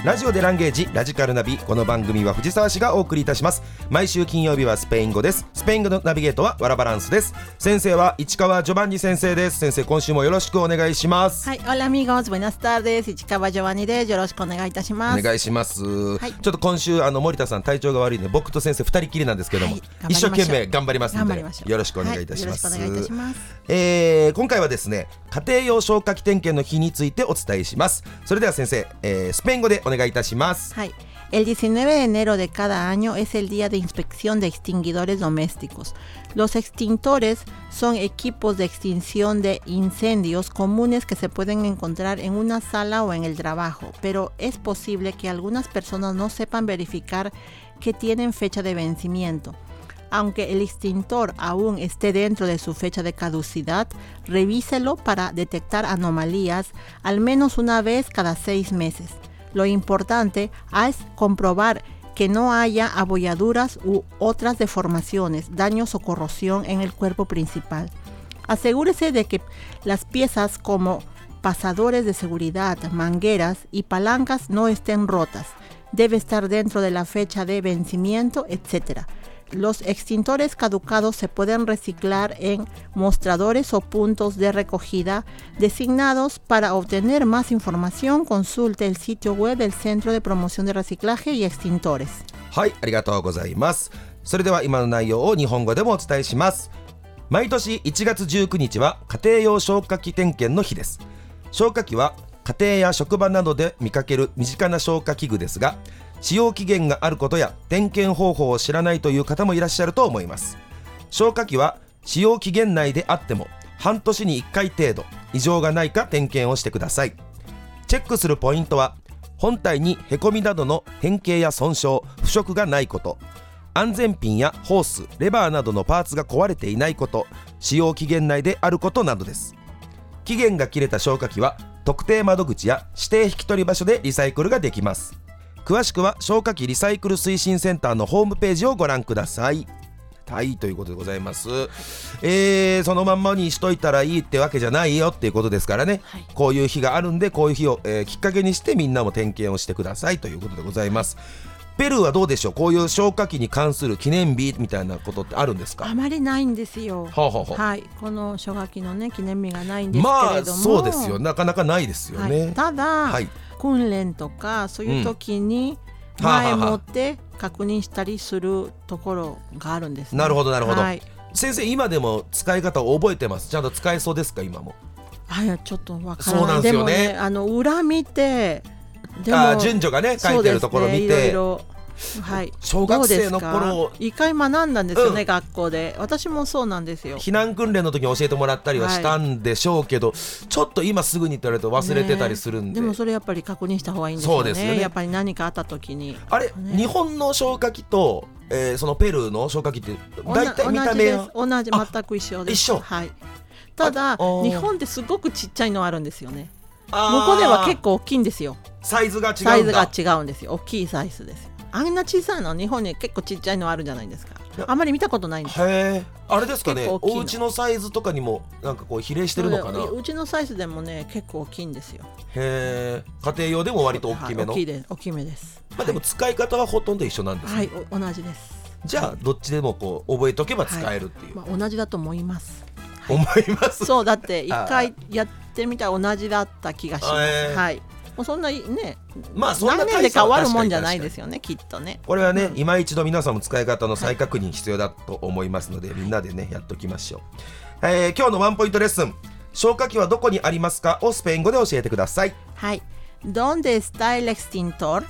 ラジオでランゲージラジカルナビ。この番組は藤沢市がお送りいたします。毎週金曜日はスペイン語です。スペイン語のナビゲートはワラバランスです。先生は市川ジョバンニ先生です。先生、今週もよろしくお願いします。 はい、Hola amigos, buenas tardes. 市川ジョバンニです。よろしくお願いいたします。 お願いします、 はい、 ちょっと今週森田さん体調が悪いので僕と先生2人きりなんですけども、はい、一生懸命頑張りますのでよろしくお願いいたします。 はい、よろしくお願いいたします。 今回はですね、家庭用消火器点検の日についてお伝えします。それでは先生、スペイン語でお願いいたします。 はい、El 19 de enero de cada año es el día de inspección de extinguidores domésticos. Los extintores son equipos de extinción de incendios comunes que se pueden encontrar en una sala o en el trabajo, pero es posible que algunas personas no sepan verificar que tienen fecha de vencimiento. Aunque el extintor aún esté dentro de su fecha de caducidad, revíselo para detectar anomalías al menos una vez cada 6 meses. Lo importante es comprobar que no haya abolladuras u otras deformaciones, daños o corrosión en el cuerpo principal. Asegúrese de que las piezas como pasadores de seguridad, mangueras y palancas no estén rotas. Debe estar dentro de la fecha de vencimiento, etc. Los extintores caducados se pueden reciclar en mostradores o puntos de recogida designados. Para obtener más información, consulte el sitio web del Centro de Promoción de Reciclaje y Extintores. はい、ありがとうございます。それでは今の内容を日本語でもお伝えします。毎年1月19日は家庭用消火器点検の日です。消火器は家庭や職場などで見かける身近な消火器具ですが、使用期限があることや点検方法を知らないという方もいらっしゃると思います。消火器は使用期限内であっても半年に1回程度異常がないか点検をしてください。チェックするポイントは、本体にへこみなどの変形や損傷、腐食がないこと、安全ピンやホース、レバーなどのパーツが壊れていないこと、使用期限内であることなどです。期限が切れた消火器は特定窓口や指定引き取り場所でリサイクルができます。詳しくは消火器リサイクル推進センターのホームページをご覧ください。はい、ということでございます。そのまんまにしといたらいいってわけじゃないよっていうことですからね、はい、こういう日があるんで、こういう日を、きっかけにしてみんなも点検をしてくださいということでございます。ペルーはどうでしょう。こういう消火器に関する記念日みたいなことってあるんですか。 あまりないんですよ。はい、この消火器のね記念日がないんですけれども、 そうですよ、なかなかないですよね。 はい、ただ、はい、訓練とかそういう時に前もって確認したりするところがあるんですね。 なるほどなるほど、 はい、 先生今でも使い方を覚えてます。ちゃんと使えそうですか今も。 ちょっとわからない。 そうなんですよね。 でもね、裏見て、でも順序がね書いてるところ見て、いろいろ、はい、小学生の頃一回学んだんですよね、学校で。私もそうなんですよ。 避難訓練の時に教えてもらったりはしたんでしょうけど、ちょっと今すぐにって言われると忘れてたりするんで、 でもそれやっぱり確認した方がいいんですよね。 そうですよね。 やっぱり何かあった時にあれ、日本の消火器と、そのペルーの消火器って大体見た目は同じ全く一緒です。 一緒、 はい。ただ日本ってすごくちっちゃいのあるんですよね。向こうでは結構大きいんですよ。 サイズが違うんだ。 サイズが違うんですよ。大きいサイズですよ。あんな小さいの日本に結構ちっちゃいのあるじゃないですか。あんまり見たことないんです。 へー、あれですかね、お家のサイズとかにもなんかこう比例してるのかな。 うちのサイズでもね結構大きいんですよ。 へー、家庭用でも割と大きめの、 はい、大きめです。 でも使い方はほとんど一緒なんですね。 はい、同じです。 じゃあどっちでもこう覚えとけば使えるっていう、 同じだと思います。 思います。 そうだって一回やってみたら同じだった気がします。はい。もうそんなね、そんな何年で変わるもんじゃないですよね、きっとね。 これはね、今一度皆さんも使い方の再確認必要だと思いますので、みんなでねやっときましょう。今日のワンポイントレッスン、消火器はどこにありますかをスペイン語で教えてください。 はい。¿Dónde está el extintor?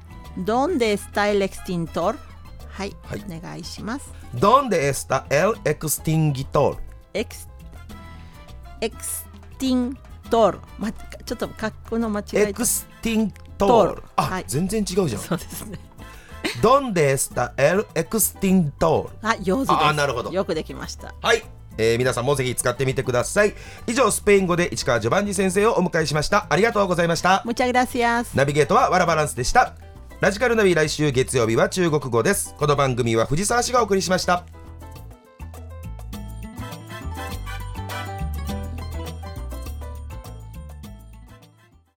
¿Dónde está el extintor? はい、はい、お願いします。 ¿Dónde está el extinguidor? extintor、ちょっと格好の間違え。 extintor、はい、全然違うじゃん。 そうですね。 ¿Dónde está el extintor? 上手です。 なるほど。 よくできました。 はい、皆さんもぜひ使ってみてください。以上、スペイン語で市川ジョバンニ先生をお迎えしました。ありがとうございました。 Muchas gracias。 ナビゲートはワラバランスでした。ラジカルナビ、来週月曜日は中国語です。この番組は藤沢市がお送りしました。